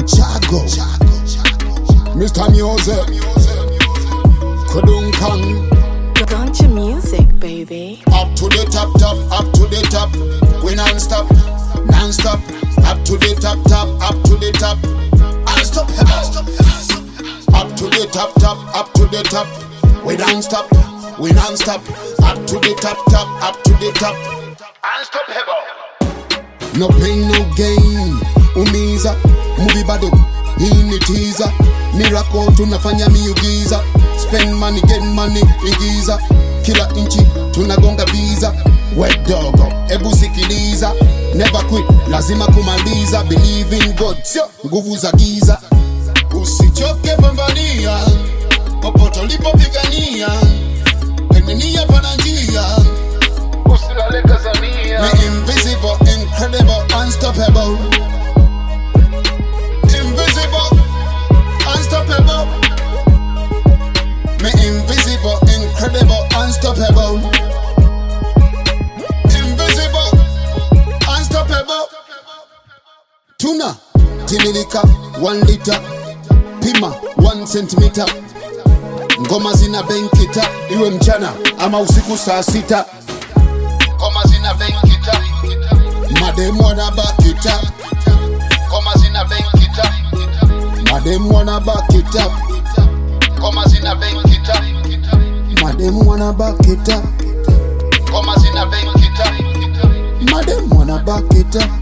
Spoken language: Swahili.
Chago, Mr. Music, Kudunkan. Don't your music, baby. Up to the top, top, up to the top. We non-stop, non-stop. Up to the top, top, up to the top. Unstop, up to the top, top, up to the top. We non-stop, we non-stop. Up to the top, top, up to the top. Unstop, no pain, no gain. Umiza, movie bado, hii ni teaser. Miracle tunafanya miujiza. Spend money, get money, igiza. Kila inchi, tunagonga visa. Wet dogo, ebu sikiliza. Never quit, lazima kumaliza. Believe in God, sio nguvu za giza. Usichoke pambania, popote ulipopigania. Penenia pana njia, usilale kazania. Me invisible, incredible, unstoppable. Invisible, unstoppable. Me invisible, incredible, unstoppable. Invisible, unstoppable. Tuna, tililika, 1 liter. Pima, 1 centimeter. Ngoma zina benkita, iwe mchana ama usiku saa 6. Ngoma zina benkita, mademu wanabakita. Ngoma zina benkita, mademu wanabakita. Ngoma zina benkita, mademu wanabakita. Ngoma zina benkita, mademu wanabakita.